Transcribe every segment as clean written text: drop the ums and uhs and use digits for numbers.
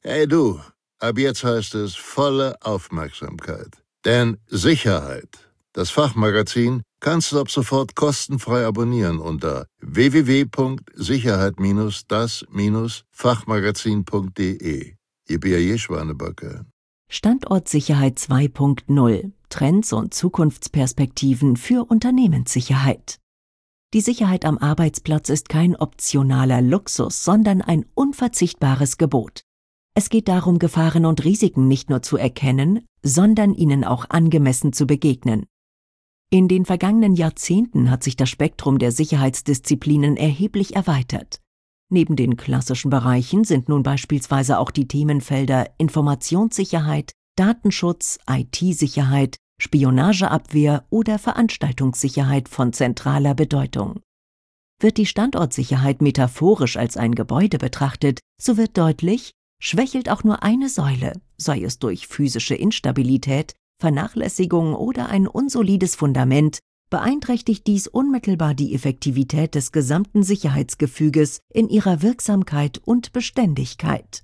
Hey du, ab jetzt heißt es volle Aufmerksamkeit. Denn Sicherheit, das Fachmagazin, kannst du ab sofort kostenfrei abonnieren unter www.sicherheit-das-fachmagazin.de. Ihr B.A.J. Schwanebacke. Standort Sicherheit 2.0 – Trends und Zukunftsperspektiven für Unternehmenssicherheit. Die Sicherheit am Arbeitsplatz ist kein optionaler Luxus, sondern ein unverzichtbares Gebot. Es geht darum, Gefahren und Risiken nicht nur zu erkennen, sondern ihnen auch angemessen zu begegnen. In den vergangenen Jahrzehnten hat sich das Spektrum der Sicherheitsdisziplinen erheblich erweitert. Neben den klassischen Bereichen sind nun beispielsweise auch die Themenfelder Informationssicherheit, Datenschutz, IT-Sicherheit, Spionageabwehr oder Veranstaltungssicherheit von zentraler Bedeutung. Wird die Standortsicherheit metaphorisch als ein Gebäude betrachtet, so wird deutlich, schwächelt auch nur eine Säule, sei es durch physische Instabilität, Vernachlässigung oder ein unsolides Fundament, beeinträchtigt dies unmittelbar die Effektivität des gesamten Sicherheitsgefüges in ihrer Wirksamkeit und Beständigkeit.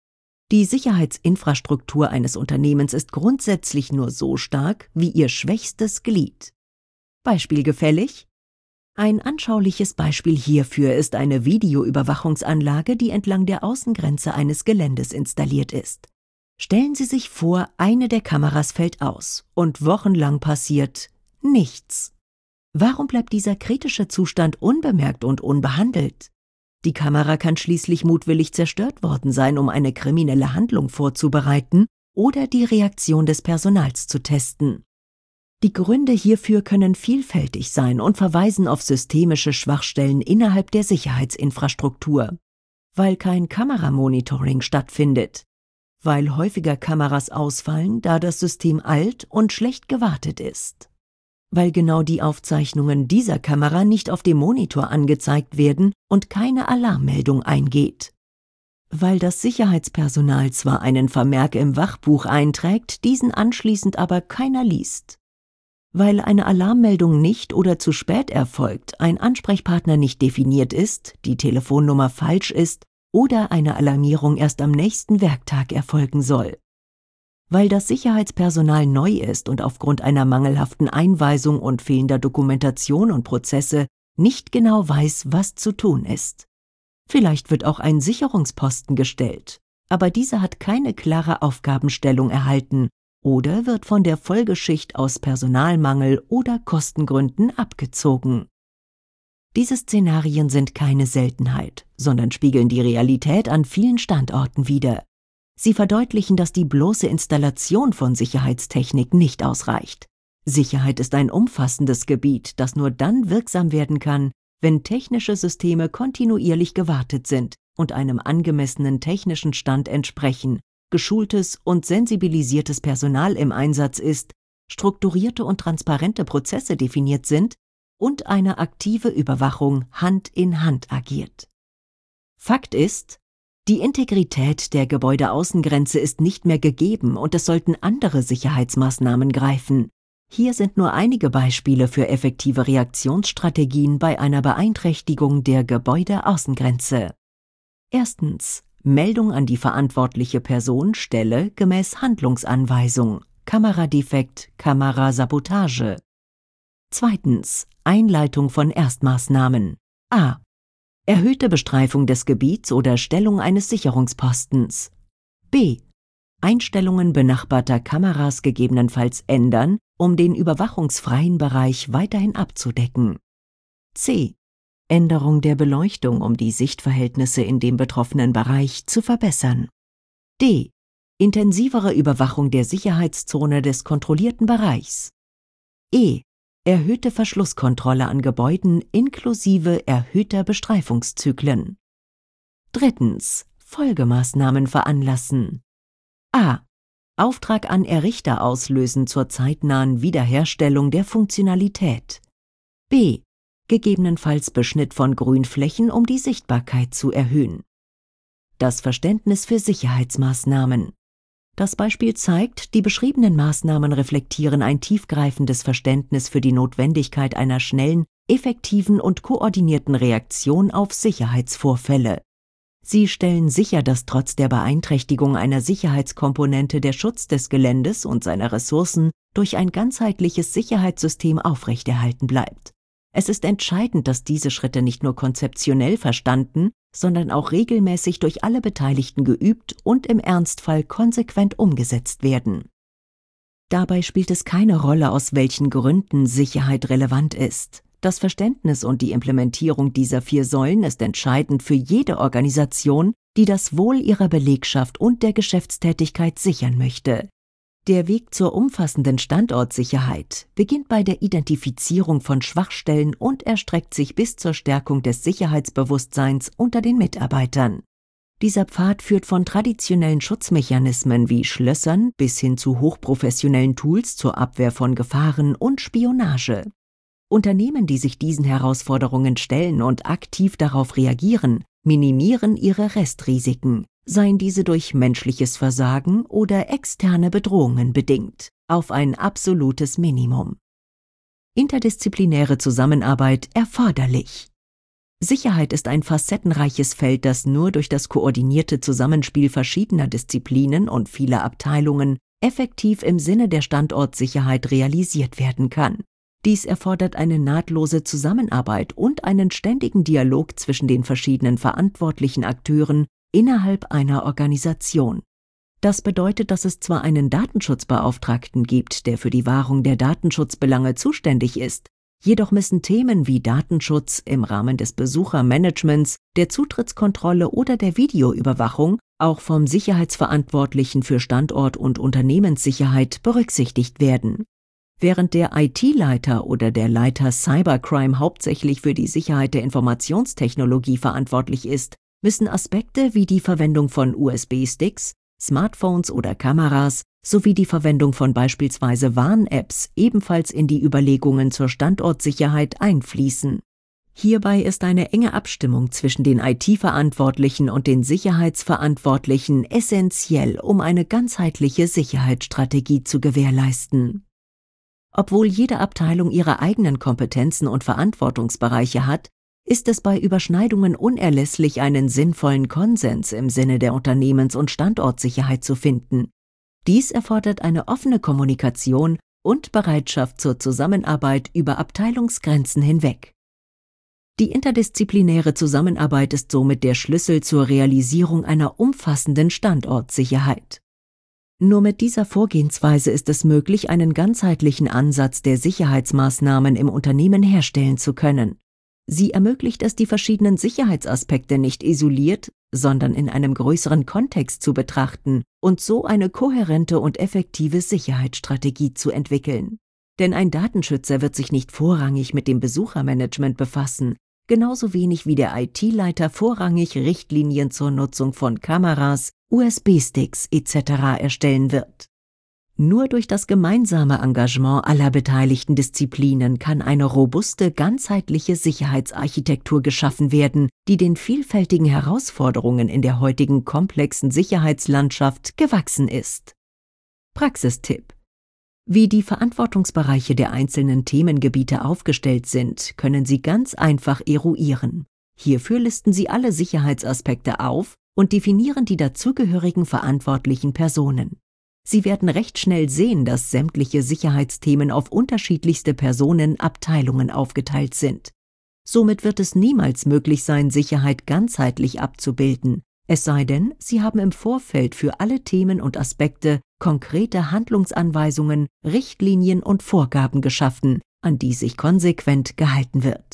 Die Sicherheitsinfrastruktur eines Unternehmens ist grundsätzlich nur so stark wie ihr schwächstes Glied. Beispielgefällig? Ein anschauliches Beispiel hierfür ist eine Videoüberwachungsanlage, die entlang der Außengrenze eines Geländes installiert ist. Stellen Sie sich vor, eine der Kameras fällt aus und wochenlang passiert nichts. Warum bleibt dieser kritische Zustand unbemerkt und unbehandelt? Die Kamera kann schließlich mutwillig zerstört worden sein, um eine kriminelle Handlung vorzubereiten oder die Reaktion des Personals zu testen. Die Gründe hierfür können vielfältig sein und verweisen auf systemische Schwachstellen innerhalb der Sicherheitsinfrastruktur. Weil kein Kameramonitoring stattfindet. Weil häufiger Kameras ausfallen, da das System alt und schlecht gewartet ist. Weil genau die Aufzeichnungen dieser Kamera nicht auf dem Monitor angezeigt werden und keine Alarmmeldung eingeht. Weil das Sicherheitspersonal zwar einen Vermerk im Wachbuch einträgt, diesen anschließend aber keiner liest. Weil eine Alarmmeldung nicht oder zu spät erfolgt, ein Ansprechpartner nicht definiert ist, die Telefonnummer falsch ist oder eine Alarmierung erst am nächsten Werktag erfolgen soll. Weil das Sicherheitspersonal neu ist und aufgrund einer mangelhaften Einweisung und fehlender Dokumentation und Prozesse nicht genau weiß, was zu tun ist. Vielleicht wird auch ein Sicherungsposten gestellt, aber dieser hat keine klare Aufgabenstellung erhalten oder wird von der Folgeschicht aus Personalmangel oder Kostengründen abgezogen. Diese Szenarien sind keine Seltenheit, sondern spiegeln die Realität an vielen Standorten wider. Sie verdeutlichen, dass die bloße Installation von Sicherheitstechnik nicht ausreicht. Sicherheit ist ein umfassendes Gebiet, das nur dann wirksam werden kann, wenn technische Systeme kontinuierlich gewartet sind und einem angemessenen technischen Stand entsprechen, geschultes und sensibilisiertes Personal im Einsatz ist, strukturierte und transparente Prozesse definiert sind und eine aktive Überwachung Hand in Hand agiert. Fakt ist, die Integrität der Gebäudeaußengrenze ist nicht mehr gegeben und es sollten andere Sicherheitsmaßnahmen greifen. Hier sind nur einige Beispiele für effektive Reaktionsstrategien bei einer Beeinträchtigung der Gebäudeaußengrenze. Erstens. Meldung an die verantwortliche Person, Stelle gemäß Handlungsanweisung, Kameradefekt, Kamerasabotage. Zweitens. Einleitung von Erstmaßnahmen. A. Erhöhte Bestreifung des Gebiets oder Stellung eines Sicherungspostens. B. Einstellungen benachbarter Kameras gegebenenfalls ändern, um den überwachungsfreien Bereich weiterhin abzudecken. C. Änderung der Beleuchtung, um die Sichtverhältnisse in dem betroffenen Bereich zu verbessern. D. Intensivere Überwachung der Sicherheitszone des kontrollierten Bereichs. E. Erhöhte Verschlusskontrolle an Gebäuden inklusive erhöhter Bestreifungszyklen. Drittens. Folgemaßnahmen veranlassen. A. Auftrag an Errichter auslösen zur zeitnahen Wiederherstellung der Funktionalität. B. Gegebenenfalls Beschnitt von Grünflächen, um die Sichtbarkeit zu erhöhen. Das Verständnis für Sicherheitsmaßnahmen. Das Beispiel zeigt, die beschriebenen Maßnahmen reflektieren ein tiefgreifendes Verständnis für die Notwendigkeit einer schnellen, effektiven und koordinierten Reaktion auf Sicherheitsvorfälle. Sie stellen sicher, dass trotz der Beeinträchtigung einer Sicherheitskomponente der Schutz des Geländes und seiner Ressourcen durch ein ganzheitliches Sicherheitssystem aufrechterhalten bleibt. Es ist entscheidend, dass diese Schritte nicht nur konzeptionell verstanden, sondern auch regelmäßig durch alle Beteiligten geübt und im Ernstfall konsequent umgesetzt werden. Dabei spielt es keine Rolle, aus welchen Gründen Sicherheit relevant ist. Das Verständnis und die Implementierung dieser 4 Säulen ist entscheidend für jede Organisation, die das Wohl ihrer Belegschaft und der Geschäftstätigkeit sichern möchte. Der Weg zur umfassenden Standortsicherheit beginnt bei der Identifizierung von Schwachstellen und erstreckt sich bis zur Stärkung des Sicherheitsbewusstseins unter den Mitarbeitern. Dieser Pfad führt von traditionellen Schutzmechanismen wie Schlössern bis hin zu hochprofessionellen Tools zur Abwehr von Gefahren und Spionage. Unternehmen, die sich diesen Herausforderungen stellen und aktiv darauf reagieren, minimieren ihre Restrisiken, seien diese durch menschliches Versagen oder externe Bedrohungen bedingt, auf ein absolutes Minimum. Interdisziplinäre Zusammenarbeit erforderlich. Sicherheit ist ein facettenreiches Feld, das nur durch das koordinierte Zusammenspiel verschiedener Disziplinen und vieler Abteilungen effektiv im Sinne der Standortsicherheit realisiert werden kann. Dies erfordert eine nahtlose Zusammenarbeit und einen ständigen Dialog zwischen den verschiedenen verantwortlichen Akteuren innerhalb einer Organisation. Das bedeutet, dass es zwar einen Datenschutzbeauftragten gibt, der für die Wahrung der Datenschutzbelange zuständig ist, jedoch müssen Themen wie Datenschutz im Rahmen des Besuchermanagements, der Zutrittskontrolle oder der Videoüberwachung auch vom Sicherheitsverantwortlichen für Standort- und Unternehmenssicherheit berücksichtigt werden. Während der IT-Leiter oder der Leiter Cybercrime hauptsächlich für die Sicherheit der Informationstechnologie verantwortlich ist, müssen Aspekte wie die Verwendung von USB-Sticks, Smartphones oder Kameras sowie die Verwendung von beispielsweise Warn-Apps ebenfalls in die Überlegungen zur Standortsicherheit einfließen. Hierbei ist eine enge Abstimmung zwischen den IT-Verantwortlichen und den Sicherheitsverantwortlichen essentiell, um eine ganzheitliche Sicherheitsstrategie zu gewährleisten. Obwohl jede Abteilung ihre eigenen Kompetenzen und Verantwortungsbereiche hat, ist es bei Überschneidungen unerlässlich, einen sinnvollen Konsens im Sinne der Unternehmens- und Standortsicherheit zu finden. Dies erfordert eine offene Kommunikation und Bereitschaft zur Zusammenarbeit über Abteilungsgrenzen hinweg. Die interdisziplinäre Zusammenarbeit ist somit der Schlüssel zur Realisierung einer umfassenden Standortsicherheit. Nur mit dieser Vorgehensweise ist es möglich, einen ganzheitlichen Ansatz der Sicherheitsmaßnahmen im Unternehmen herstellen zu können. Sie ermöglicht es, die verschiedenen Sicherheitsaspekte nicht isoliert, sondern in einem größeren Kontext zu betrachten und so eine kohärente und effektive Sicherheitsstrategie zu entwickeln. Denn ein Datenschützer wird sich nicht vorrangig mit dem Besuchermanagement befassen, genauso wenig wie der IT-Leiter vorrangig Richtlinien zur Nutzung von Kameras, USB-Sticks etc. erstellen wird. Nur durch das gemeinsame Engagement aller beteiligten Disziplinen kann eine robuste, ganzheitliche Sicherheitsarchitektur geschaffen werden, die den vielfältigen Herausforderungen in der heutigen komplexen Sicherheitslandschaft gewachsen ist. Praxistipp: Wie die Verantwortungsbereiche der einzelnen Themengebiete aufgestellt sind, können Sie ganz einfach eruieren. Hierfür listen Sie alle Sicherheitsaspekte auf und definieren die dazugehörigen verantwortlichen Personen. Sie werden recht schnell sehen, dass sämtliche Sicherheitsthemen auf unterschiedlichste Personen, Abteilungen aufgeteilt sind. Somit wird es niemals möglich sein, Sicherheit ganzheitlich abzubilden, es sei denn, Sie haben im Vorfeld für alle Themen und Aspekte konkrete Handlungsanweisungen, Richtlinien und Vorgaben geschaffen, an die sich konsequent gehalten wird.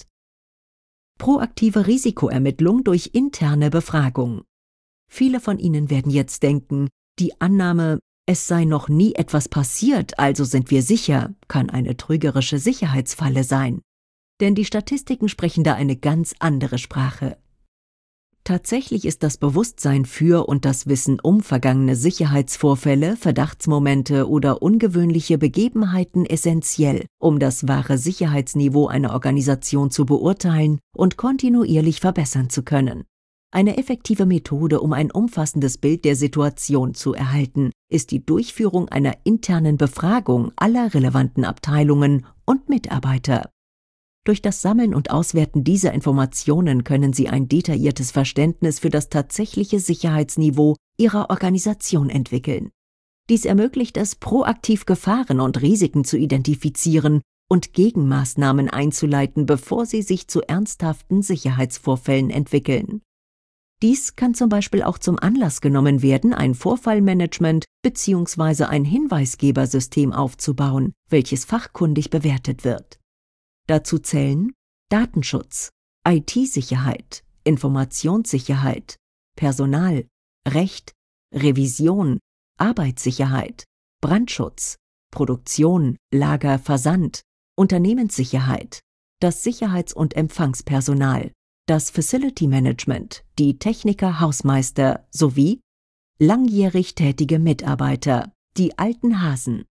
Proaktive Risikoermittlung durch interne Befragung. Viele von Ihnen werden jetzt denken, die Annahme, es sei noch nie etwas passiert, also sind wir sicher, kann eine trügerische Sicherheitsfalle sein. Denn die Statistiken sprechen da eine ganz andere Sprache. Tatsächlich ist das Bewusstsein für und das Wissen um vergangene Sicherheitsvorfälle, Verdachtsmomente oder ungewöhnliche Begebenheiten essentiell, um das wahre Sicherheitsniveau einer Organisation zu beurteilen und kontinuierlich verbessern zu können. Eine effektive Methode, um ein umfassendes Bild der Situation zu erhalten, ist die Durchführung einer internen Befragung aller relevanten Abteilungen und Mitarbeiter. Durch das Sammeln und Auswerten dieser Informationen können Sie ein detailliertes Verständnis für das tatsächliche Sicherheitsniveau Ihrer Organisation entwickeln. Dies ermöglicht es, proaktiv Gefahren und Risiken zu identifizieren und Gegenmaßnahmen einzuleiten, bevor sie sich zu ernsthaften Sicherheitsvorfällen entwickeln. Dies kann zum Beispiel auch zum Anlass genommen werden, ein Vorfallmanagement bzw. ein Hinweisgebersystem aufzubauen, welches fachkundig bewertet wird. Dazu zählen Datenschutz, IT-Sicherheit, Informationssicherheit, Personal, Recht, Revision, Arbeitssicherheit, Brandschutz, Produktion, Lager, Versand, Unternehmenssicherheit, das Sicherheits- und Empfangspersonal, das Facility Management, die Techniker, Hausmeister sowie langjährig tätige Mitarbeiter, die alten Hasen.